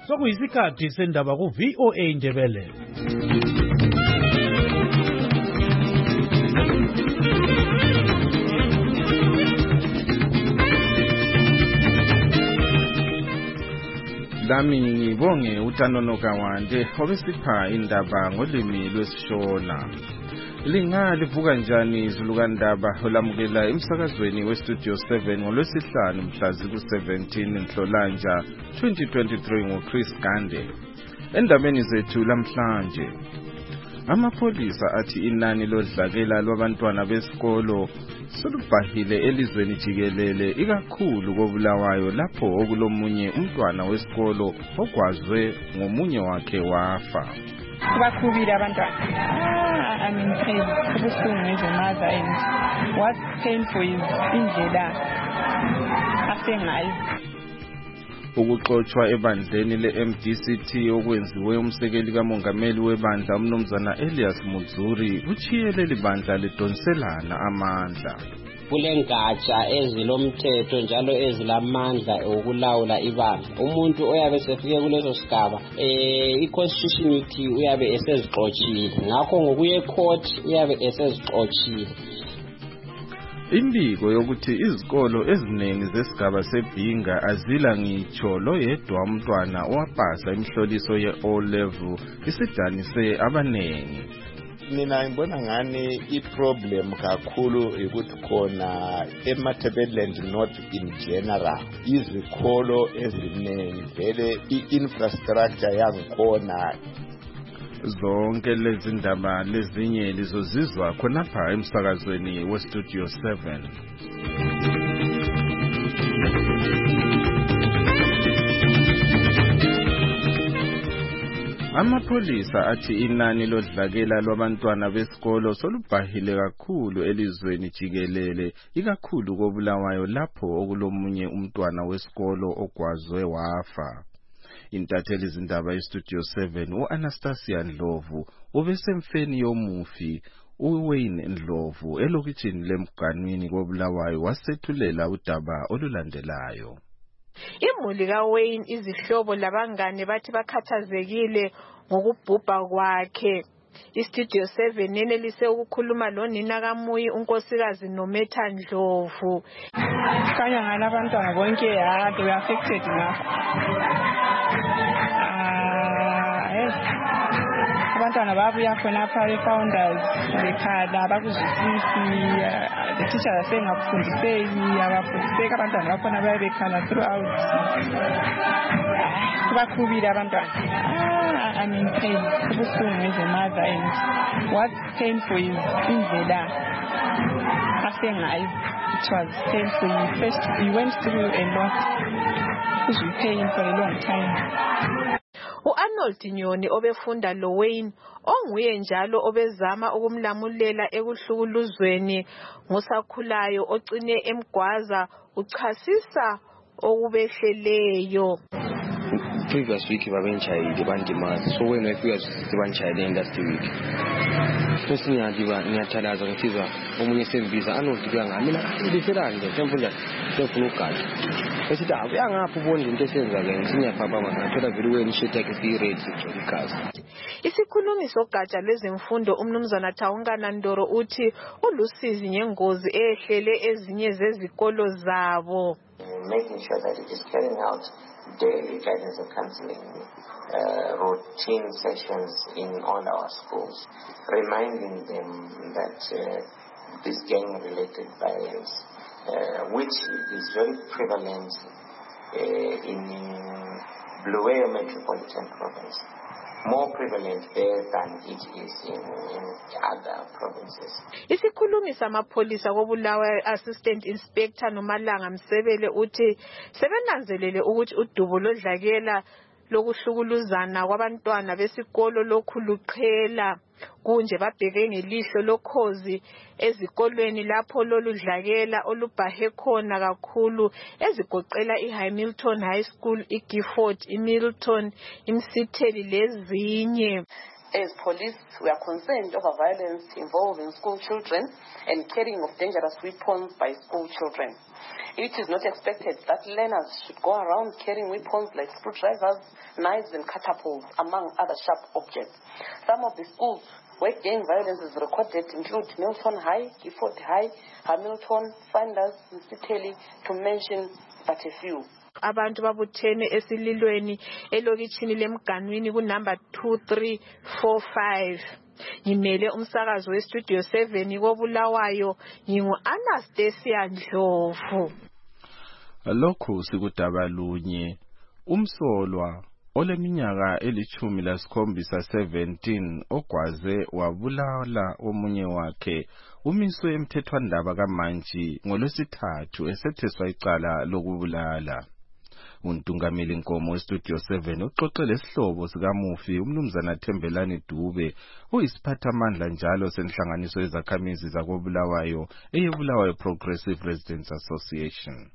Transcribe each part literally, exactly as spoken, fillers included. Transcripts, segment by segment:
sokuyisikhathi sendaba ku V O A Ndebele. Lami ngibonge uTanono Kawande obesipha indaba ngolimi lwesishona. Linga livuka njani izulukandaba olamukela emsakazweni weStudio seven ngolwesihlanu mhla ziku-seventeen Nhlolanja twenty twenty-three ngoChris Gande. Endabeni zethu lamhlanje, amapholisa athi inani lodlakela lwabantwana besikolo solubhahile elizweni jikelele ikakhulu koBulawayo lapho okulomunye umntwana wesikolo ogwazwe ngomunye wakhe wafa. Kubakhubile abantwana. Ah, I mean, pain. Kubuhlungu as a mother, and what's painful is indlela asengayo. Ukuxoxwa ebandleni le-M D C T okwenziwe umsekeli kamongameli webandla umnumzana Elias Muzuri uchiye leli bandla lidonselana amandla. Kulengatsha ezilomthetho njalo ezilamandla okulawula ibandla. Umuntu oyabe sefike kuleso sigaba eh iconstitution ithi uyabe esezixoxile. Ngakho ngokuye ecourt uyabe esezixoxile. Imbiko yokuthi izikolo eziningi zesigaba seBhinga azila ngitsho lo yedwa umntwana owapasa imihloliso ye-O level isidanise abanengi. Mina ngibona ngani iproblem kakhulu ukuthi khona eMatabeleland North in general izikolo eziningi vele i-infrastructure yangikhona. Zonke lezi ndaba lezinye lizozizwa khonapha emsakazweni weStudio seven. Amapholisa athi inani lodlakela lwabantwana besikolo solubhahile kakhulu elizweni jikelele ikakhulu koBulawayo lapho okulomunye umntwana wesikolo ogwazwe wafa. Intatheli izindaba yeStudio seven uAnastasia Ndlovu ubesemfeni yomufi uWayne Ndlovu elokitshini lemganwini koBulawayo wasethulela udaba olulandelayo. Imuli kaWayne izihlobo labangane bathi bakhathazekile ngokubhubha kwakhe. iStudio seven yenelise ukukhuluma lonina kaMuyi unkosikazi Nometha Ndlovu. Kanya ngala abantwana bonke ya they were affected ngakho. Ah, yes. Abantwana babuya khonapha be-founders bekhala bakuzwisisi the teachers asengakufundiseki abafundiseki abantwana bakhona baye bekhala throughout. Kubakhubile abantwana. Ah, I mean, pain. Kubuhlungu as a mother, and what's painful is indlela asengayo. It was painful. You first you went through a lot. Because we pain for a long time. U-Arnold Nyoni obefunda lo Wayne onguye njalo obezama ukumlamulela ekuhlukuluzweni ngosakhulayo ocine emgwaza uchasisa okubehleleyo. Previous week babenchayile bandimazi so when wefika sibanchayile industry week futhi ngiyadiba ngiyathalaza ngithiza omunye sembiza anodibuka ngami mina liselanje semfunda sefuna ugatsha esithi uyangapha ubonde into esenza ke ngisinyaphapha ngathola vele wenishete ke si-rate sigcwele igazi. Isikhulumi sogatsha lwezemfundo umnumzana Thawunkana Ndoro uthi ulusizi ngengozi ehlele ezinye zezikolo zabo. Making sure that it is carrying out daily guidance and counseling, uh, routine sessions in all our schools, reminding them that uh, this gang-related violence, uh, which is very prevalent uh, in Bulawayo Metropolitan Province, more prevalent there than it is in, in other provinces. Isikhulumi samapholisa koBulawayo Assistant Inspector Nomalanga Msebele uthi sebenanzelele ukuthi udubo lodlakela lokuhlukuluzana kwabantwana besikolo lokhuluqhela kunje babheke ngelihlo lokhozi ezikolweni lapho loludlakela olubhahe khona kakhulu ezigoqela iHamilton High School, iGifford, iMilton, iMsitheli lezinye. As police, we are concerned over violence involving school children and carrying of dangerous weapons by school children. It is not expected that learners should go around carrying weapons like screwdrivers, knives and catapults, among other sharp objects. Some of the schools where gang violence is recorded include Milton High, Gifford High, Hamilton, Sanders, and Siteli, to mention but a few. Abantu babuthene esililweni elokitshini lemganwini ku number two three four five. Ngimele umsakazo we Studio seven koBulawayo, ngingu Anastasia Ndlovu. Lokhu sikudaba lunye. Umsolwa oleminyaka elithumi lasikhombisa seventeen ogwaze wabulala omunye wakhe umiswe emthethwandaba kaMantshi ngolwesithathu esetheswa icala lokubulala. Untungameli Nkomo weStudio seven uxoxele isihlobo sikamufi umnumzana Thembelani Dube oyisiphathamandla njalo senhlanganiso yezakhamizi zakoBulawayo eyeBulawayo Progressive Residents Association.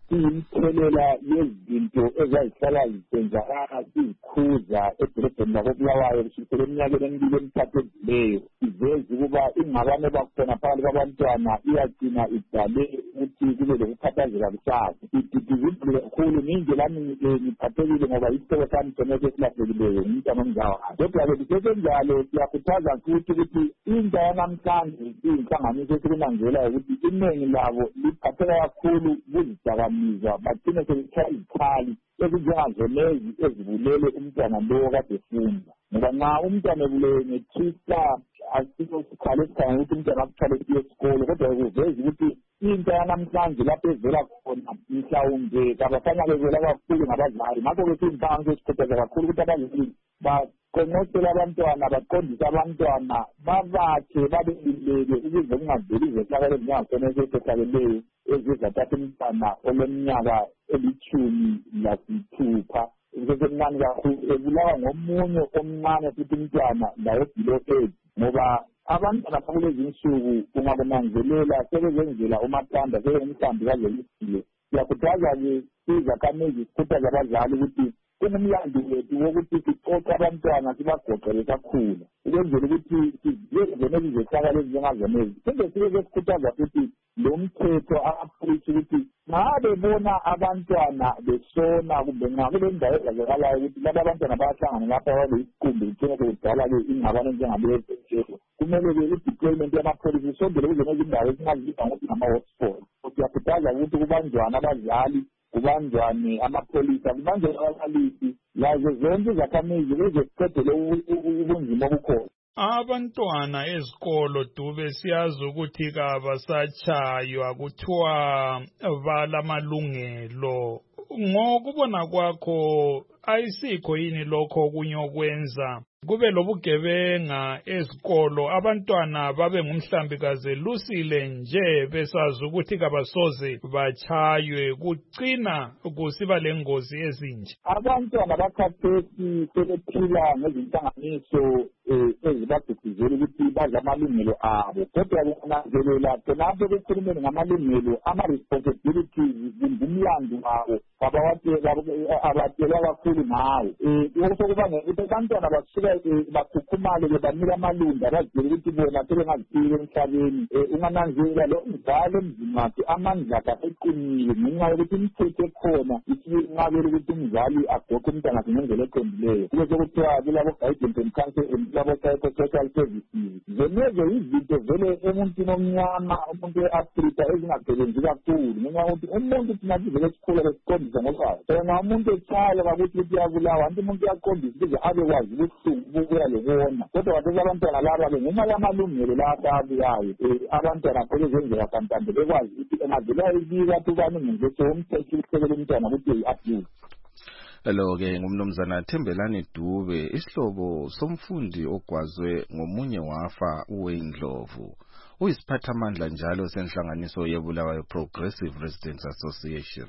Imthelela yezinto ezazihlala zisenzakala izikhuza edolobheni lakoBulawayo kusukela eminyakeni emibili emithathu edluleyo iveza ukuba ingxabano bakhona phakathi kwabantwana iyagcina idale ukuthi kube lokukhathazeka kusasa. Ididizile kakhulu nindlela ngiphathekile ngoba isihlobo sami sonke silahlekileyo ngumntwana omzawa. Kodwa-ke kusesenjalo siyakhuthaza futhi ukuthi intsha yanamhlanje iyinhlanganiso esikunanzela ukuthi iningi labo liphatheka kakhulu kuzidakamizwa bagcine sebetshaya izikhali ezinjengazonezi ezibulele umntwana lowo kade efunda. Ngoba nxa umntwana ebulele ngetrista asikho sikhali esikhanya ukuthi umntwana akuthwale esiye esikolo, kodwa kuveza ukuthi intsha yanamhlanje lapho evela khona mhlawumbe kabafanelekela kakhulu ngabazali. Ngakho-ke siyimpango esikhuthaza kakhulu ukuthi abazali baqonqosele abantwana, baqondise abantwana, babakhe babeluleke ukuze kungaveli izehlakalo ezinjengasona esehlakeleyo ezizathatha umntwana oleminyaka elithumi lasithupha usesemncane kakhulu ebulawa ngomunye omncane futhi umntwana layo below age. Ngoba abantwana bakulezi insuku ungakunanzelela sebezenzela umathanda sebengumhlambi kalelisiwe. Siyakhuthaza-ke izakhamizi sikhuthaza abazali ukuthi kungumlando wethu wokuthi sicoce abantwana sibagoqele kakhulu ukwenzela ukuthi sizenze izehlakalo ezinjengazonezi. Phinde sibe sikhuthaza futhi lo mthetho abaphrishi ukuthi nxa bebona abantwana besona kumbe nxa kule ndawo ezazakalayo ukuthi laba abantwana bayahlangana lapha babe isiqumbi kutshene sekudala-ke ingxabano enjengalezo, kumele-ke i-deployment yamapholisa isondele kuzo nezindawo esingazibiza ngokuthi ngama-hotspot. Siyakhuthaza ukuthi kubanjwane abazali, kubanjwane amapholisa, kubanjwane ababalisi, yazo zonke izakhamizi ukuze siqedele ubunzima obukhona. Abantwana ezikolo Dube siyazi ukuthi kabasatshaywa kuthiwa balamalungelo. Ngokubona kwakho ayisikho yini lokho okunye okwenza kube lobugebenga ezikolo, abantwana babe ngumhlambikazi lusile nje besazi ukuthi kabasoze bachaywe, kucina kusiba lengozi ezinje? Abantwana bakhathesi sebephila ngezinhlanganiso ezibagqugquzela ukuthi badle amalungelo abo, kodwa kunanzelela khonapho bekhulumeni ngamalungelo, ama-responsibilities ngumlando wabo abatshelwa kakhulu ngawo. Okubangela ukuthi abantwana basuka bakhukhumale bebanika amalunga bazitshela ukuthi bona sebengazifika emhlabeni. Ungananzelela lo mzali emzini wakhe amandla akhe eqinile ngenxa yokuthi imithetho ekhona isinqabela ukuthi umzali agoqe umntwana wakhe ngendlela eqondileyo. Kube sekuthiwa kulabo guidance and counseling, kulabo social services, zonezo izinto vele emuntwini omnyama, umuntu we-Afrika ezingasebenzi kakhulu ngenxa yokuthi umuntu thina sivele sikhula besiqondisa ngolwazi. Nxa umuntu etshala kakuthi ukuthi uyabulawa, anti umuntu uyaqondisa ukuze abekwazi ubuhlungu bubuya lokubona. Kodwa kathesi abantwana laba-ke ngenxa yamalungelo lapha abuyayo, abantwana sebezenzela kanti bekwazi ukuthi engavela ibika athi ubani ngenzeso umthetho ukusekela umntwana ukuthi uyi-abuse. Lo-ke ngumnumzana Thembelani Dube, isihlobo somfundi ogwazwe ngomunye wafa uWayne Ndlovu. Uyisiphathamandla njalo senhlanganiso yeBulawayo Progressive Residents Association.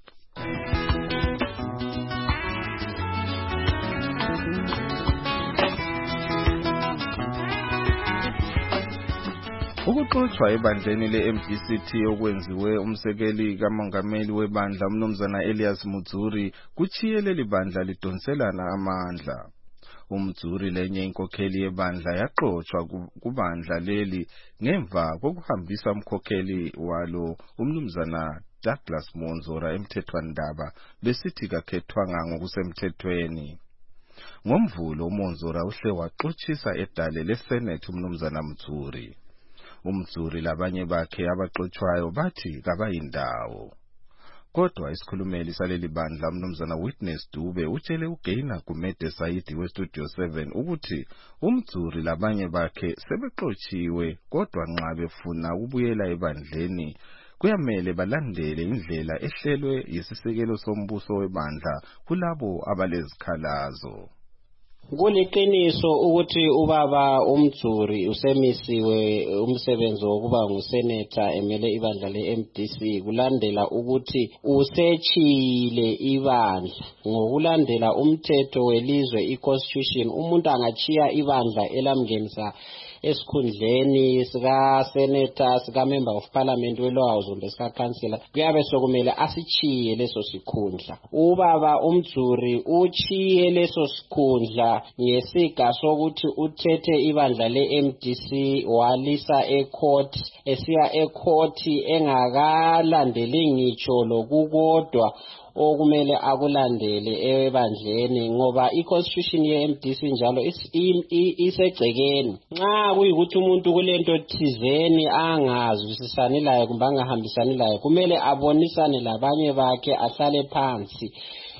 Ukuxoxwa ebandleni le-M D C T okwenziwe umsekeli kamongameli webandla umnumzana Elias Mudzuri kuchiye leli bandla lidonselana amandla. UMudzuri lenye inkokheli yebandla yaxoxwa kubandla leli ngemva kokuhambisa umkhokheli walo umnumzana Douglas Monzora emthethwandaba besithi kakhethwanga ngokusemthethweni. Ngomvulo uMonzora uhle waxoxisa edale leSenate umnumzana Mtsuri. Umtsuri labanye bakhe abaxoxwayo bathi kabayindawo. Kodwa isikhulumeli saleli bandla umnumzana Witness Dube utshele uGaina Gumede Saidi weStudio seven ukuthi umtsuri labanye bakhe sebexoxiwe kodwa nxa befuna ukubuyela ebandleni kuyamele balandele indlela ehlelwe yisisekelo sombuso webandla kulabo abalezikhalazo. Kuliqiniso ukuthi ubaba uMtsuri usemisiwe umsebenzi wokuba ngusenator emele ibandla le-M D C kulandela ukuthi usetshile ibandla ngokulandela umthetho welizwe i-constitution. Umuntu angachiya ibandla elamngenisa esikhundleni sika senator sika member of parliament we-lower house kumbe sika councillor kuyabe sokumele asichiye leso sikhundla. Ubaba uMtsuri uchiye leso sikhundla ngesiga sokuthi uthethe ibandla le-M D C walisa ecourt esiya ecourt engakalandeli ngitsho lokukodwa okumele akulandele ebandleni ngoba i-constitution ye-M D C njalo isegcekeni. Nxa kuyikuthi umuntu kulento thizeni angazwisisani layo kumbe angahambisani layo kumele abonisane labanye bakhe ahlale phansi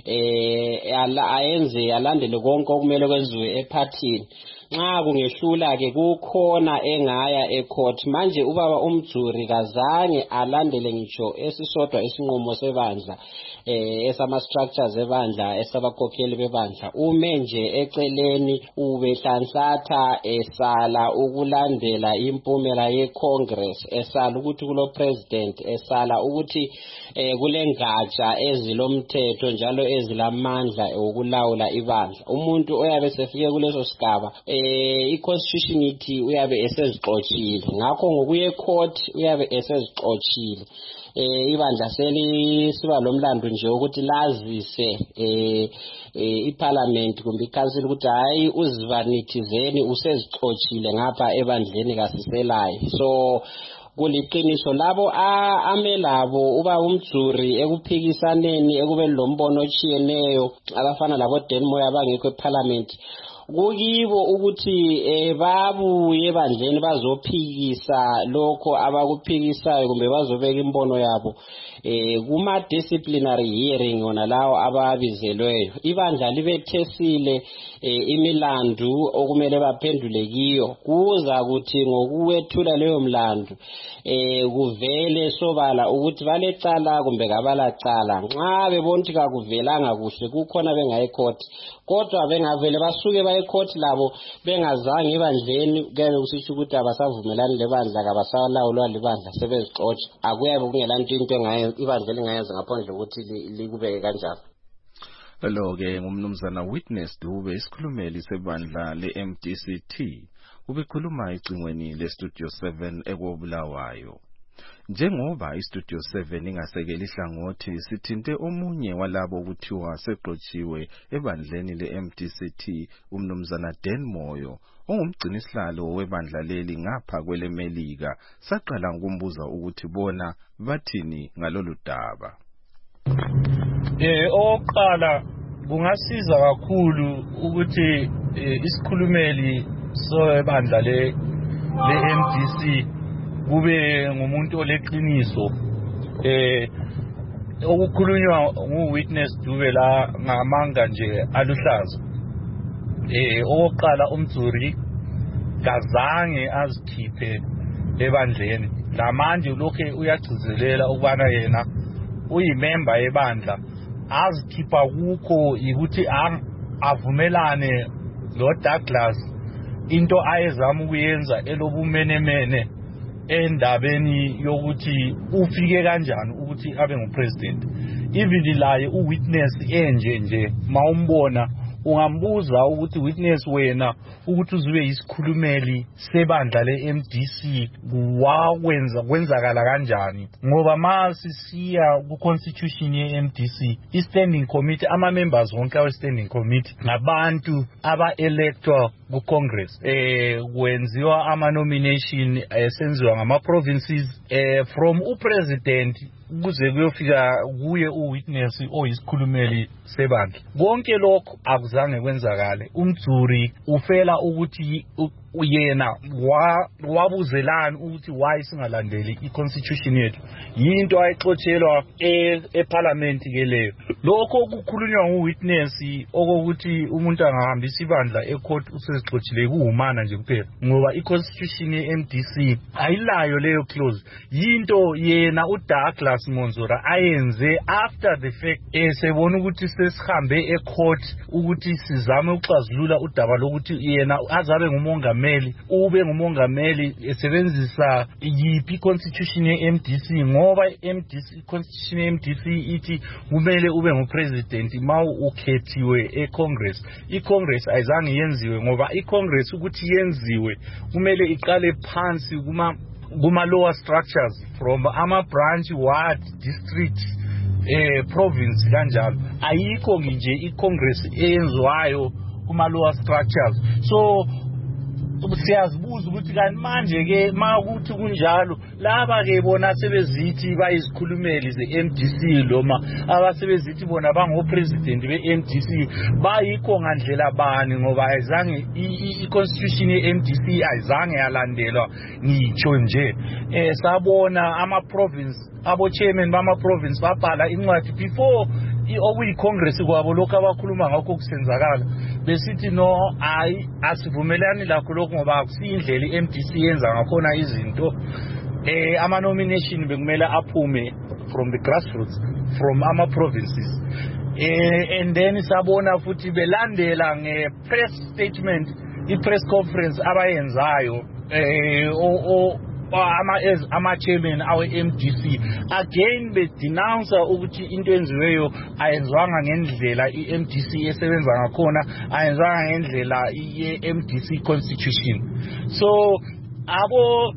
eh ayenze alandele konke okumele kwenziwe ephathini. Nxa kungehlula ke kukhona engaya ecourt. Manje ubaba uMtsuri kazange alandele ngitsho esisodwa isinqumo sebandla eh esama structures ebandla esabakhokheli bebandla. Ume nje eceleni ubehlanhlatha esala ukulandela impumela yeCongress, esala ukuthi kulo president, esala ukuthi eh kulengatsha ezilomthetho njalo ezilamandla okulawula ibandla. Umuntu oyabe sefike kuleso sigaba eh i-constitution ithi uyabe esezixoxile. Ngakho ngokuye court uyabe esezixoxile. Eh ibandla selisiba lomlando nje ukuthi lazise eh iparliament kumbe icouncil ukuthi hayi uzivanithizeni usezixoxile ngapha ebandleni kasiselayo. So kuliqiniso labo amelabo uba uMtsuri ekuphikisaneni ekube lombono ochiyeneyo abafana labo Denmoya abangekho eparliament kukibo ukuthi eh babuye ebandleni bazophikisa lokho abakuphikisayo kumbe bazobeka imbono yabo eh kuma disciplinary hearing ona lawo ababizelweyo. Ibandla libethesile eh imilandu okumele baphendule kiyo kuza ukuthi ngokuwethula leyo mlandu eh kuvele sobala ukuthi balecala kumbe kabalacala. Nxa bebonti kakuvelanga kuhle kukhona bengayi court kodwa bengavele basuke baye court labo bengazange ebandleni kuyabe kusisho ukuthi abasavumelani lebandla kabasalawulwa libandla sebezixoxa. Akuyabe kungelanto into engaye ibandla lingayenza ngaphandle ukuthi likubeke kanjalo. Lo ke ngumnumzana Witness Dube isikhulumeli sebandla le-M D C T ubekhuluma ecingweni leStudio seven ekobulawayo. Njengoba iStudio seven ingasekeli hlangothi sithinte omunye walabo kuthiwa seqotshiwe ebandleni le-M D C T umnumzana Denmoyo ongumgcinisihlalo webandla leli ngapha kwelemelika. Saqala ngokumbuza ukuthi bona bathini ngalolu daba. Eh oqala kungasiza kakhulu ukuthi isikhulumeli sebandla le le-M D C kube ngumuntu oleqiniso eh okukhulunywa nguWitness Dube la ngamanga nje aluhlaza. Eh oqala uMtsuri kazange azikhiphe ebandleni. Lamanje lokho uyagcizelela ukubana yena uyimember yebandla azikhipha kukho ukuthi avumelane lo Douglas into ayezama ukuyenza elobumenemene endabeni yokuthi ufike kanjani ukuthi abe ngupresident. Even laye uWitness enje nje mawumbona ungambuza ukuthi Witness wena ukuthi uzibe isikhulumeli sebandla le-M D C wakwenza kwenzakala kanjani ngoba masisiya ku-constitution ye-M D C i-standing committee ama-members wonke awe-standing committee ngabantu aba-electwa ku Congress eh kwenziwa ama nomination esenziwa ngama provinces eh from u president kuze kuyofika kuye uwitness oyisikhulumeli sebandla. Konke lokho akuzange kwenzakale. UMzuri ufela ukuthi uyena wabuzelana ukuthi why singalandeli iconstitution yethu. Yinto ayixotshelwa eParliament ke leyo. Lokho kukhulunywa nguwitness okokuthi umuntu angahambisa ibandla ecourt usezixotshelwe kuhumana nje kuphela. Ngoba iconstitution ye-M D C ayilayo leyo clause. Yinto yena uDouglas Monzora ayenze after the fact esebona ukuthi sesihambe ecourt ukuthi sizame ukuxazulula udaba lokuthi yena azabe ngumongameli ube ngumongameli esebenzisa yipi constitution ye-M D C ngoba M D C constitution ye-M D C ithi kumele ube ngupresident mawu ukhethiwe eCongress. iCongress ayizange yenziwe ngoba iCongress ukuthi yenziwe kumele iqale phansi kuma kuma lower structures from ama branch ward district eh province kanjalo. Ayikho nje iCongress eyenzwayo kuma lower structures. So siyazibuza ukuthi kanti manje ke makuthi kunjalo laba ke bona sebezithi bayizikhulumeli ze-M D C loma abasebezithi bona bango president be-M D C bayikho ngandlela bani ngoba ayizange i-constitution ye-M D C ayizange yalandelwa ngitsho nje. Eh sabona ama province abo chairman bama province babhala incwadi before okuyi-Congress kwabo lokho abakhuluma ngakho kusenzakala besithi no ayi asivumelani lakho lokho ngoba akusindlela i-M D C yenza ngakhona izinto. Eh ama nomination bekumele aphume from the grassroots from ama provinces. Eh and then sabona futhi belandela nge-press statement i-press conference abayenzayo eh o ama as ama chairman awe M D C again be denounce ukuthi into enziweyo ayenzwanga ngendlela i-M D C esebenza ngakhona ayenzwanga ngendlela i-M D C constitution. So abo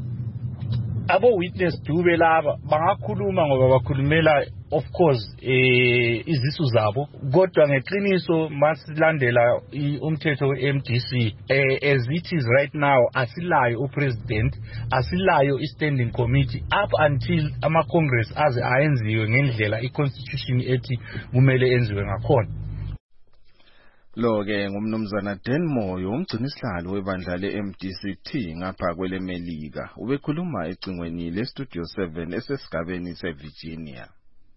abo witness dube laba bangakhuluma ngoba bakhulumela of course eh izisu zabo kodwa ngeqiniso masilandela umthetho we-M D C eh as it is right now asilayo upresident asilayo i-standing committee up until ama congress aze ayenziwe ngendlela i-constitution ethi kumele enziwe ngakhona. Lo ke ngumnumzana Dan Moyo umgcinisihlalo webandla le-M D C T ngapha kwele Melika ubekhuluma ecingweni le Studio seven esesigabeni seVirginia.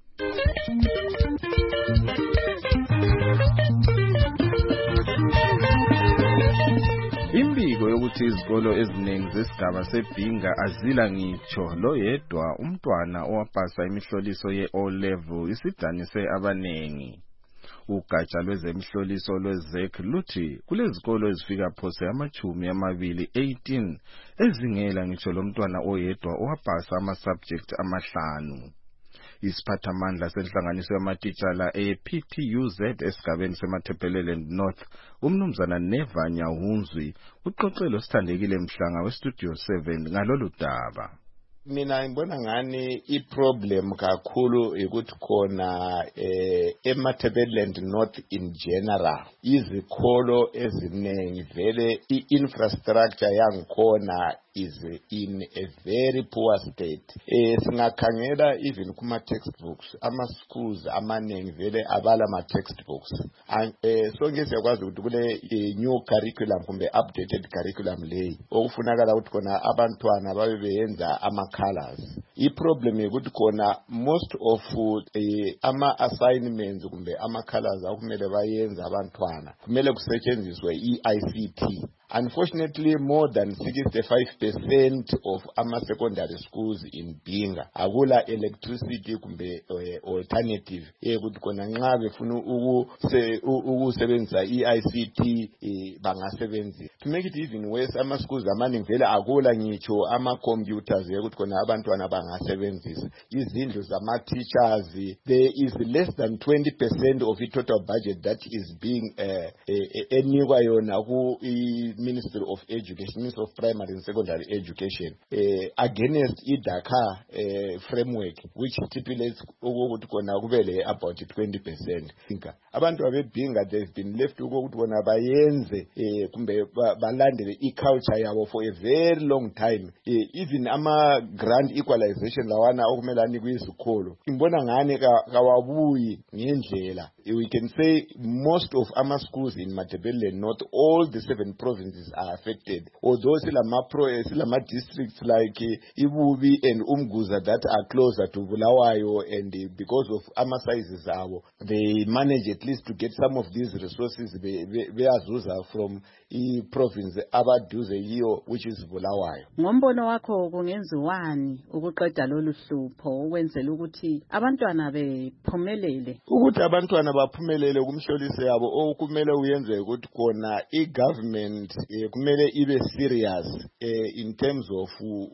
Imbiko yokuthi izikolo eziningi zesigaba seBhinga azila ngitsho lo yedwa umntwana owapasa imihloliso ye-O level isidanise abanengi. Ugatsha lwezemhloliso lweZ E C luthi kulezikolo ezifika phose amachumi amabili eighteen ezingela ngitsho lo mntwana oyedwa owapasa ama subject amahlanu. Isiphathamandla senhlanganiso yamatitshala e-P T U Z esigabeni seMatabeleland North umnumzana Neva Nyahunzwi uxoxelo sithandekile mhlanga we-Studio seven ngalolu daba. Mina ngibona ngani iproblem kakhulu ukuthi khona eh eMatabeleland North in general izikolo eziningi vele i-infrastructure yangikhona is in a very poor state. Eh singakhangela even kuma textbooks ama schools amaningi vele abala ama textbooks. Eh sonke siyakwazi ukuthi kule new curriculum kumbe updated curriculum leyi okufunakala ukuthi khona abantwana babe beyenza ama colors. I-problem ukuthi khona most of uh, ama assignments kumbe ama colors akumele bayenza abantwana kumele kusetshenziswe i-I C T. Unfortunately, more than sixty-five percent of ama secondary schools in Bhinga akula electricity kumbe uh, alternative ukuthi khona nxa befuna ukusebenzisa i-I C T eh, bangasebenzisa. To make it even worse, ama schools amaningi vele akula ngitsho ama computers ukuthi khona abantwana bangasebenzisa. Izindlu zama teachers, there is less than twenty percent of the total budget that is being uh, enikwa yona ku Ministry of Education, Ministry of Primary and Secondary Education, uh, against the Dakar uh, framework, which stipulates about twenty percent. Abantu abebhinga, they've been left to go to bayenze kumbe balandele i-culture yabo for a very long time. Even ama grand equalization lawana okumelani kwizikolo imbona ngane kawabuyi ngendlela. We can say most of our schools in Matabele, not all the seven provinces are affected. Although silama pro silama districts like Ibubi and Umguza that are closer to Bulawayo, and because of our sizes, they manage at least to get some of these resources from the province abaduze yiyo, which is Bulawayo. Ngombono wakho kungenziwani ukuqeda lolu hlupho ukwenzela ukuthi abantwana bephumelele? Ukuthi abantwana baphumelele kumhloliso yabo okumele uyenze ukuthi khona i-government kumele ibe serious in terms of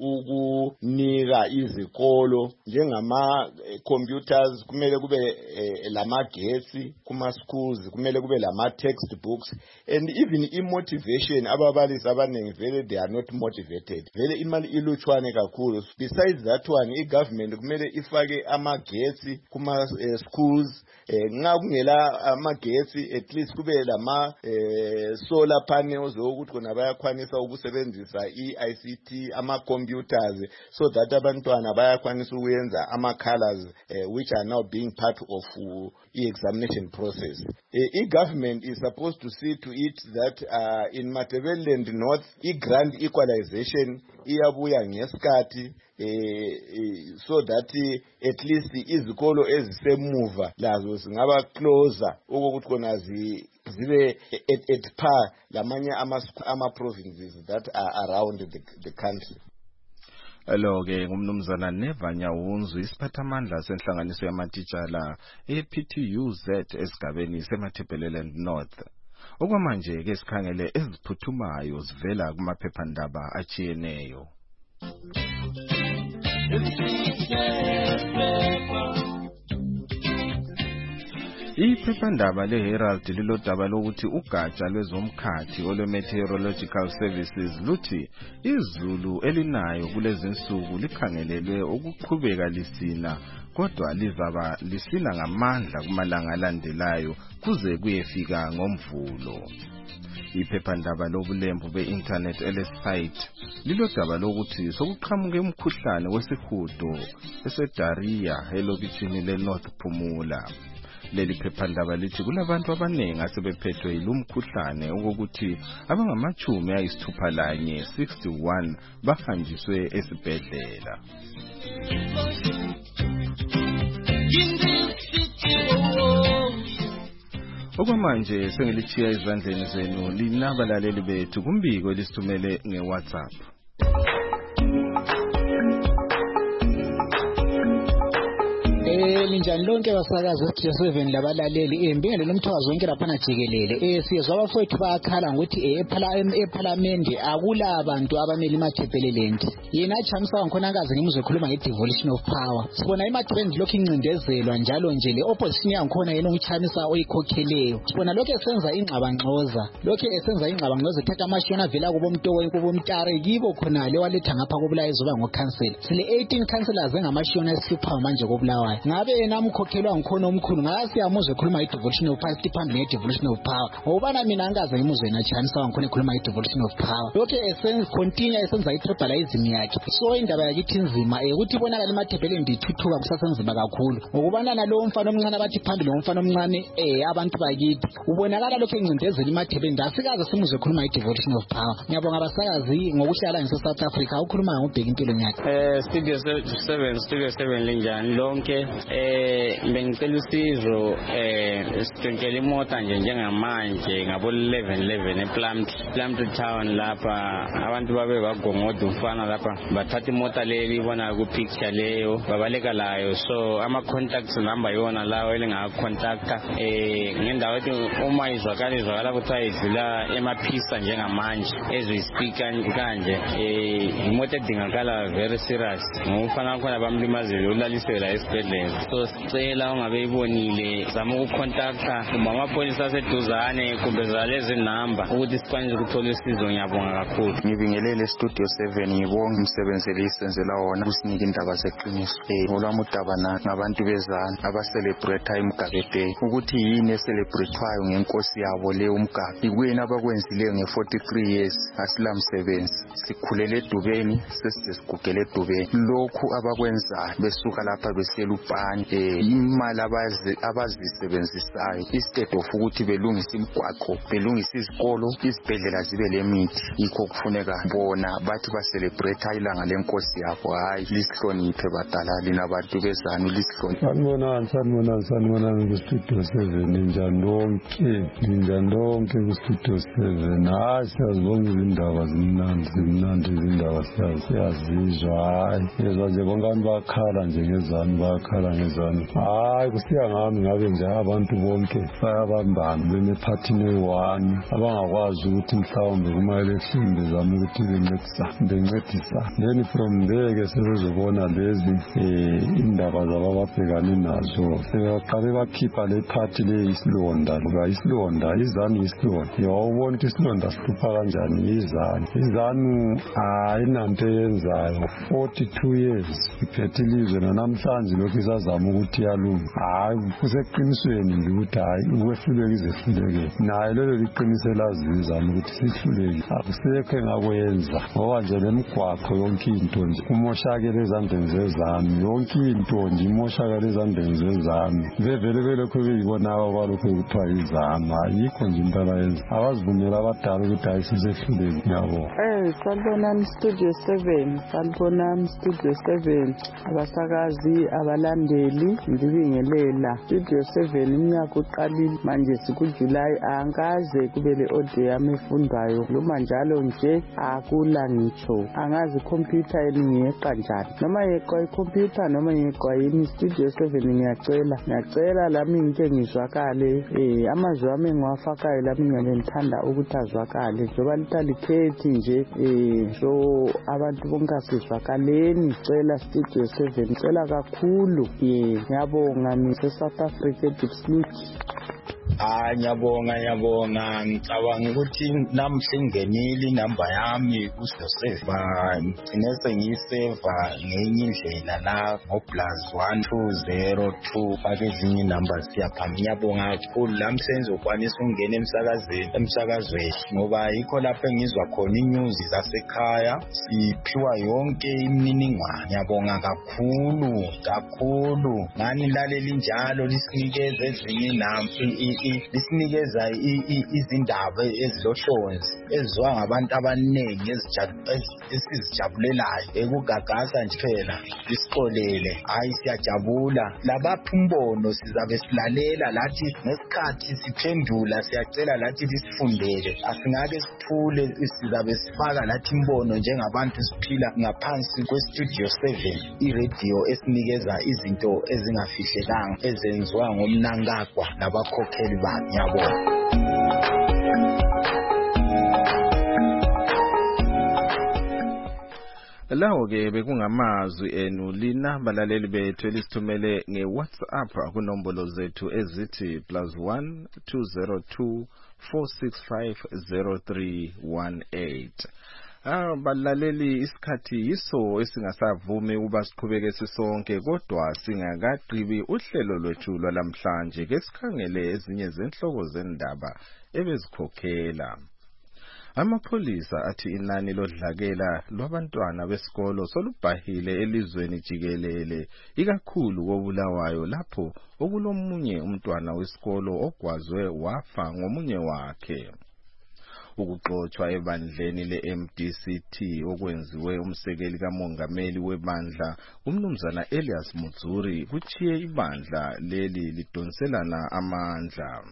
ukunika izikolo njengama computers, kumele kube lamagetsi kuma schools, kumele kube lama textbooks, and even i-motivation ababalisi abaningi vele they are not motivated, vele imali ilutshwane kakhulu. Besides that one, i-government kumele ifake amagetsi kuma uh, schools, nxa kungela amagetsi at least kube lama solar panels ukuthi kona bayakwanisa ukusebenzisa i-I C T, ama computers, so that abantwana bayakwanisa ukuyenza ama colors uh, which are now being part of uh, i-examination process. Uh, i-government is supposed to see to it that uh, in Matabeleland North i-grand equalization iyabuya ngesikhathi uh, so that uh, at least izikolo ezisemuva lazo zingaba closer ukuthi kona zi zibe at, at par lamanye ama, ama provinces that are around the, the country. Hello ke ngumnumzana Nevanya Unzu, isiphathamandla senhlanganiso yamatitshala e-P T U Z esigabeni seMatabeleland North. Okwamanje ke sikhangele eziphuthumayo zivela kumaphephandaba atshiyeneyo. Iphephandaba le-Herald lilodaba lokuthi ugatsha lwezomkhathi olwe-Meteorological Services luthi izulu elinayo kulezi nsuku likhangelelwe ukuqhubeka lisina, kodwa lizaba lisina ngamandla kumalanga alandelayo kuze kuyefika ngomvulo. Iphephandaba lobulembu be-internet elesite lilodaba lokuthi sokuqhamuke umkhuhlane wesihudo esedariya elokitshini le-North Phumula. Leli phephandaba lithi kulabantu abanengi asebephethwe yilumkhuhlane okokuthi abangamachumi ayisithupha lanye sixty-one bahanjiswe esibhedlela. Okwamanje sengilichiya izandleni zenu linabalaleli bethu kumbiko elisithumele nge-WhatsApp. Eh linjani lonke basakazi weStudio seven labalaleli embingelo lomthwazo wonke laphana jikelele eh siyezwa abafowethu bayakhala ukuthi eParliament akula abantu abameli iMatabeleland. Yena Chamisa ngikhonakazi ngimuzwe khuluma ngedevolution of power. Sibona iMatabeleland lokhu incindezelwa njalo nje le opposition yangikhona yena uChamisa oyikhokheleyo. Sibona lokho esenza ingxabangxoza, lokho esenza ingxabangxoza ethatha amashona vela kubo mtowe kubo mtare kibo khona le waletha ngapha kubulawa izoba ngocouncil. Sile eighteen councillors engamashona esipha manje kubulawa. Ngabe yena umkhokhelwa ngikhona omkhulu ngasi yamuzwe khuluma i-devolution of power phambili nge-devolution of power ngobana mina angaze ngimuzwe na Chamisa ngikhona khuluma i-devolution of power lokho esenza continue esenza i-tribalism yakhe. So indaba yakithi inzima ukuthi ibonakala iMatabeleland ithuthuka kusasenzima kakhulu ngokubana nalo mfana omncane abathi phambili ngomfana omncane eh abantu bakithi ubonakala lokho encindezela iMatabeleland asikaze simuzwe khuluma i-devolution of power. Ngiyabonga abasakazi ngokuhlala ngise South Africa ukhuluma ngobheka impilo yakhe. Eh Studio seven Studio seven linjani lonke eh bengicela usizo eh sithonkela imota nje njengamanje ngabo eleven eleven ePlumtree Plumtree town lapha abantu babe bagongoda umfana lapha bathatha imota leli ibona ku picture leyo babaleka layo, so ama contacts number yona lawo elingacontacta eh ngendawo ethi uma izwakala izwakala ukuthi ayidlula emaphisa njengamanje ezwe speaker kanje eh imoto edingakala very serious ngumfana khona bamlimazile ulalisela esibhedlela. So sicela ungabe ibonile zama ukucontacta kumbe amapholisa aseduzane kumbe zalezi namba ukuthi sikwanise ukuthola usizo. Ngiyabonga kakhulu. Ngibingelele Studio seven ngibonga umsebenzi elisenzela wona kusinika indaba zeqiniso. Eh olwami udaba nabantu bezana abacelebrate iMgabe Day ukuthi yini eselebratewayo ngenkosi yabo le uMgabe. Ikuyini abakwenzileyo nge-forty-three years asilamsebenzi. Sikhulele edubeni sesisigugele edubeni. Lokhu abakwenzayo besuka lapha besiyela ubhani eh imali abazi abazisebenzisayo instead of ukuthi belungise imigwaqo belungise izikolo izibhedlela zibe lemithi. Yikho kufuneka bona bathi ba celebrate ilanga lenkosi yabo. Hayi lisihloniphe badala lina abantu bezana lisihloniphe. Sanibonani sanibonani sanibonani ku Studio seven ninjani lonke ninjani lonke ku Studio seven. Hayi siyazibonga izindaba zimnandi zimnandi izindaba siyazizwa. Hayi yezwa nje bonke abantu bakhala nje ngezani bakhala ngezani. Hayi kusiya ngami ngabe nje abantu bonke bayabambana bemephathini eyi-one abangakwazi ukuthi mhlawumbe kuma-election bezama ukuthi bencedisa bencedisa then from there ke sebezobona lezi um indaba zabo ababhekane nazo sebaqale bakhipha le phathi le isilonda luka isilonda izanu isilonda yawubona ukuthi isilonda sihlupha kanjani izanu izanu ayinanto eyenzayo forty-two years iphethe ilizwe nanamhlanje lokhu isazama ukuthi yalunga. Hayi kuseqinisweni nje ukuthi hayi ukwehluleka izehluleke naye lelo liqiniso elazizama ukuthi sihluleke akusekho engakwenza ngoba nje lemigwaqo yonke into nje umoshakele ezandleni zezami yonke into nje imoshakele ezandleni zezami bevele belokho beyibonaba balokho kuthiwa yizama yikho nje into abayenza abazivumela abadala ukuthi hayi sisehluleke. Ngiyabonga. Eh sanibonani Studio seven sanibonani Studio seven abasakazi abalandeli ndibingelela Studio seven iminyaka uqalile manje sikuJuly angaze kube le audio yami efundwayo loma njalo nje akula ngitsho angazi computer elingeqa njani noma yeqa icomputer noma yeqa yini Studio seven ngiyacela ngiyacela lami ngike ngizwakale eh amazwi ami ngiwafakayo lami ngiyalithanda ukuthi azwakale njoba litalikhethi nje eh so abantu bonke asizwakaleni cela Studio seven cela kakhulu eh ngiyabonga nise South Africa Dipsmith. Ah ngiyabonga ngiyabonga ngicabanga ukuthi namhle ingenile inamba yami kuseseva ngcinese ngiyiseva ngenye indlela la ngo plus one two zero two fake ezinye inamba siyaphambili. Ngiyabonga kakhulu la msebenzi okwanisa ukungena emsakazweni emsakazweni ngoba yikho lapho engizwa khona inews zasekhaya siphiwa yonke imininingwane. Ngiyabonga kakhulu kakhulu ngani lalela injalo lisinikeze ezinye inamba lisinikeza izindaba ezilohlonzi ezizwa ngabantu abaningi esizijabulelayo ekugagasa nje phela isixolele. Hayi siyajabula labaphi umbono sizabe silalela lathi ngesikhathi siphendula siyacela lathi lisifundele asingake sithule sizabe sifaka lathi imbono njengabantu siphila ngaphansi kweStudio seven iradio esinikeza izinto ezingafihlekanga ezenziwa ngomnankagwa nabakhokheli bakhe. Ngiyabonga. Lawo ke bekungamazwi enu lina balaleli bethu elisithumele ngeWhatsApp kunombolo zethu ezithi plus one two zero two four six five zero three one eight. Ah balaleli isikhathi yiso esingasavumi ukuba siqhubeke sisonke kodwa singakaqhibi uhlelo lwethu lwalamhlanje ke sikhangele ezinye zenhloko zendaba ebezikhokhela. Amapholisa athi inani lodlakela lwabantwana besikolo solubhahile elizweni jikelele ikakhulu koBulawayo lapho okulomunye umntwana wesikolo ogwazwe wafa ngomunye wakhe. Ukuxoxwa ebandleni le-M D C T okwenziwe umsekeli kamongameli webandla umnumzana Elias Mutsuri kuchiye ibandla leli lidonselana amandla.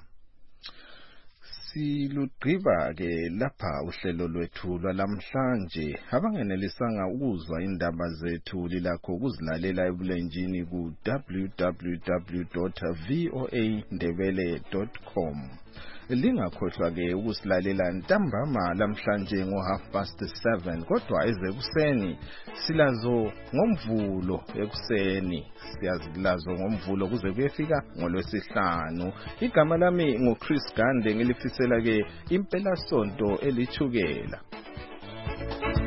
Silugqiba ke lapha uhlelo lwethu lwalamhlanje abangenelisanga ukuzwa indaba zethu lilakho ukuzilalela ebulenjini ku w w w dot voa ndebele dot com. Lingakhohlwa ke ukusilalela ntambama lamhlanje ngo half past seven kodwa ezekuseni silazo ngomvulo ekuseni siyazilazo ngomvulo kuze kuyefika ngolwesihlanu. Igama lami nguChris Gande ngilifisela ke impela sonto elithukela.